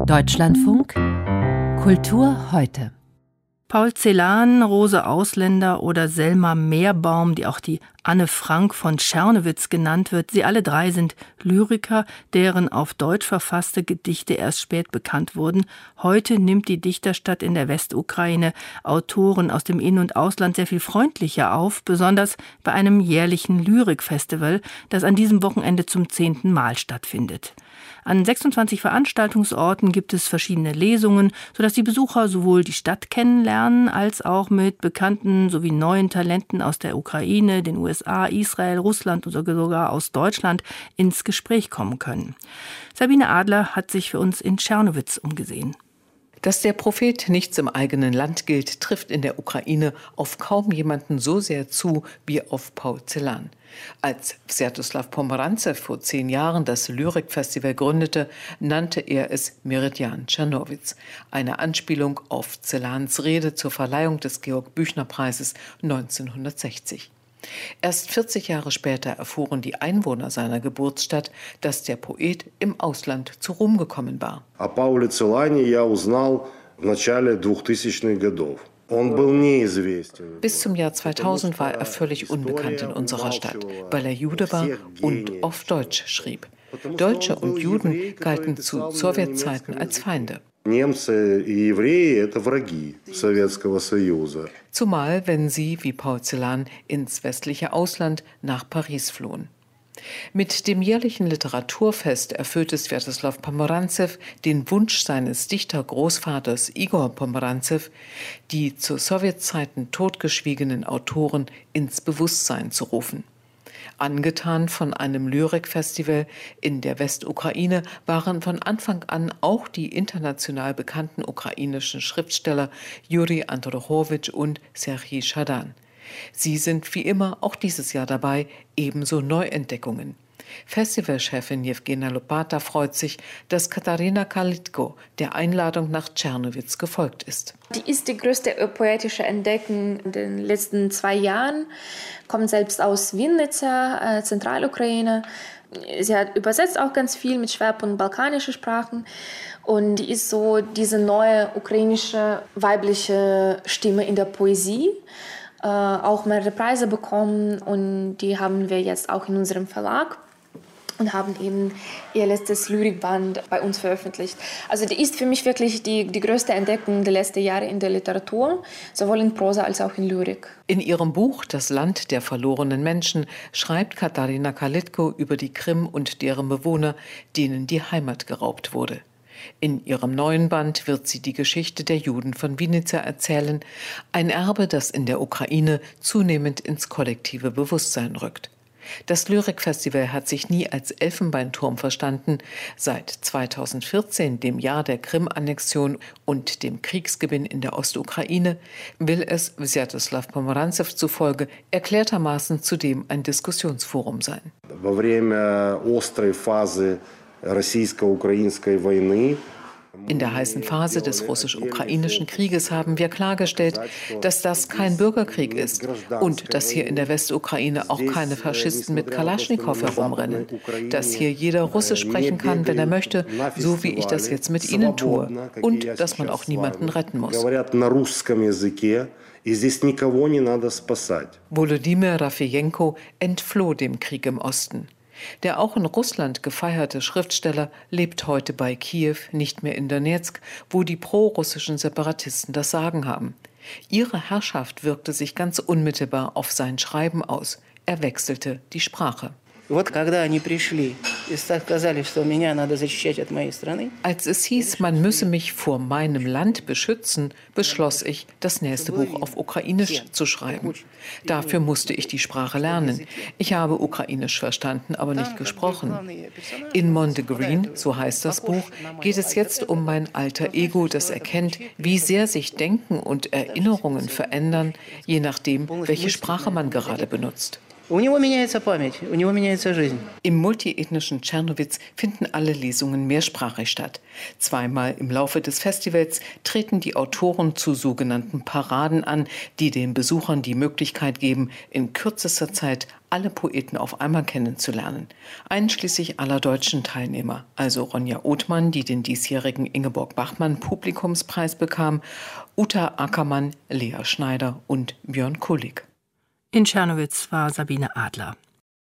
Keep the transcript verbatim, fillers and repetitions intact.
Deutschlandfunk Kultur heute. Paul Celan, Rose Ausländer oder Selma Meerbaum, die auch die Anne Frank von Czernowitz genannt wird, sie alle drei sind Lyriker, deren auf Deutsch verfasste Gedichte erst spät bekannt wurden. Heute nimmt die Dichterstadt in der Westukraine Autoren aus dem In- und Ausland sehr viel freundlicher auf, besonders bei einem jährlichen Lyrikfestival, das an diesem Wochenende zum zehnten Mal stattfindet. An sechsundzwanzig Veranstaltungsorten gibt es verschiedene Lesungen, sodass die Besucher sowohl die Stadt kennenlernen, als auch mit bekannten sowie neuen Talenten aus der Ukraine, den U S A, Israel, Russland und sogar aus Deutschland ins Gespräch kommen können. Sabine Adler hat sich für uns in Czernowitz umgesehen. Dass der Prophet nichts im eigenen Land gilt, trifft in der Ukraine auf kaum jemanden so sehr zu wie auf Paul Celan. Als Swiatoslav Pomerantsew vor zehn Jahren das Lyrikfestival gründete, nannte er es Meridian Czernowitz, eine Anspielung auf Celans Rede zur Verleihung des Georg-Büchner-Preises neunzehnhundertsechzig. Erst vierzig Jahre später erfuhren die Einwohner seiner Geburtsstadt, dass der Poet im Ausland zu Ruhm gekommen war. О Пауле Целане я узнал в начале двухтысячных годов. Bis zum Jahr zweitausend war er völlig unbekannt in unserer Stadt, weil er Jude war und auf Deutsch schrieb. Deutsche und Juden galten zu Sowjetzeiten als Feinde. Zumal, wenn sie, wie Paul Celan, ins westliche Ausland nach Paris flohen. Mit dem jährlichen Literaturfest erfüllte Swiatoslav Pomerantsew den Wunsch seines Dichtergroßvaters Igor Pomerantsew, die zu Sowjetzeiten totgeschwiegenen Autoren ins Bewusstsein zu rufen. Angetan von einem Lyrikfestival in der Westukraine waren von Anfang an auch die international bekannten ukrainischen Schriftsteller Juri Androchowitsch und Serhij Schadan. Sie sind wie immer auch dieses Jahr dabei, ebenso Neuentdeckungen. Festivalchefin Jewgenia Lopata freut sich, dass Katarina Kalitko der Einladung nach Czernowitz gefolgt ist. Die ist die größte poetische Entdeckung in den letzten zwei Jahren, kommt selbst aus Winnytsia, äh, Zentralukraine. Sie hat übersetzt auch ganz viel mit Schwerpunkt balkanische Sprachen und die ist so diese neue ukrainische weibliche Stimme in der Poesie. Äh, auch mehrere Preise bekommen und die haben wir jetzt auch in unserem Verlag und haben eben ihr letztes Lyrikband bei uns veröffentlicht. Also die ist für mich wirklich die, die größte Entdeckung der letzten Jahre in der Literatur, sowohl in Prosa als auch in Lyrik. In ihrem Buch »Das Land der verlorenen Menschen« schreibt Katarina Kalitko über die Krim und deren Bewohner, denen die Heimat geraubt wurde. In ihrem neuen Band wird sie die Geschichte der Juden von Winnytsia erzählen, ein Erbe, das in der Ukraine zunehmend ins kollektive Bewusstsein rückt. Das Lyrikfestival hat sich nie als Elfenbeinturm verstanden. Seit zweitausendvierzehn, dem Jahr der Krim-Annexion und dem Kriegsgewinn in der Ostukraine, will es Swiatoslav Pomerantsew zufolge erklärtermaßen zudem ein Diskussionsforum sein. Во время острой фазы российско-украинской войны In der heißen Phase des russisch-ukrainischen Krieges haben wir klargestellt, dass das kein Bürgerkrieg ist und dass hier in der Westukraine auch keine Faschisten mit Kalaschnikow herumrennen, dass hier jeder Russisch sprechen kann, wenn er möchte, so wie ich das jetzt mit Ihnen tue, und dass man auch niemanden retten muss. Volodymyr Rafejenko entfloh dem Krieg im Osten. Der auch in Russland gefeierte Schriftsteller lebt heute bei Kiew, nicht mehr in Donezk, wo die pro-russischen Separatisten das Sagen haben. Ihre Herrschaft wirkte sich ganz unmittelbar auf sein Schreiben aus. Er wechselte die Sprache. Als es hieß, man müsse mich vor meinem Land beschützen, beschloss ich, das nächste Buch auf Ukrainisch zu schreiben. Dafür musste ich die Sprache lernen. Ich habe Ukrainisch verstanden, aber nicht gesprochen. In Mondegreen, so heißt das Buch, geht es jetzt um mein alter Ego, das erkennt, wie sehr sich Denken und Erinnerungen verändern, je nachdem, welche Sprache man gerade benutzt. Im multiethnischen Czernowitz finden alle Lesungen mehrsprachig statt. Zweimal im Laufe des Festivals treten die Autoren zu sogenannten Paraden an, die den Besuchern die Möglichkeit geben, in kürzester Zeit alle Poeten auf einmal kennenzulernen. Einschließlich aller deutschen Teilnehmer, also Ronja Othmann, die den diesjährigen Ingeborg Bachmann Publikumspreis bekam, Uta Ackermann, Lea Schneider und Björn Kulig. In Czernowitz war Sabine Adler.